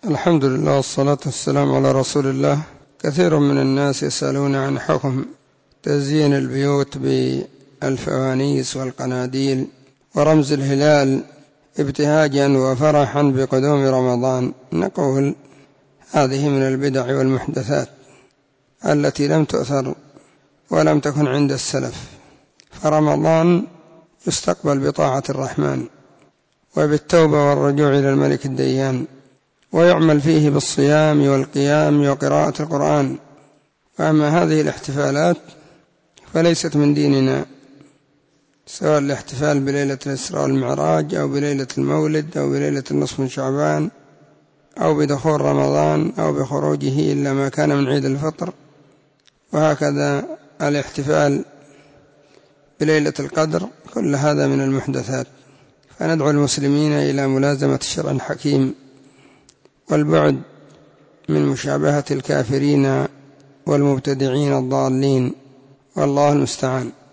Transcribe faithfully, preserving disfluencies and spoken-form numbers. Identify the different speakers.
Speaker 1: الحمد لله والصلاة والسلام على رسول الله. كثير من الناس يسألون عن حكم تزيين البيوت بالفوانيس والقناديل ورمز الهلال ابتهاجا وفرحا بقدوم رمضان. نقول هذه من البدع والمحدثات التي لم تؤثر ولم تكن عند السلف، فرمضان يستقبل بطاعة الرحمن وبالتوبة والرجوع إلى الملك الديان، ويعمل فيه بالصيام والقيام وقراءة القرآن. وأما هذه الاحتفالات فليست من ديننا، سواء الاحتفال بليلة الإسراء والمعراج أو بليلة المولد أو بليلة النصف من شعبان أو بدخول رمضان أو بخروجه، إلا ما كان من عيد الفطر. وهكذا الاحتفال بليلة القدر، كل هذا من المحدثات. فندعو المسلمين إلى ملازمة الشرع الحكيم والبعد من مشابهة الكافرين والمبتدعين الضالين، والله المستعان.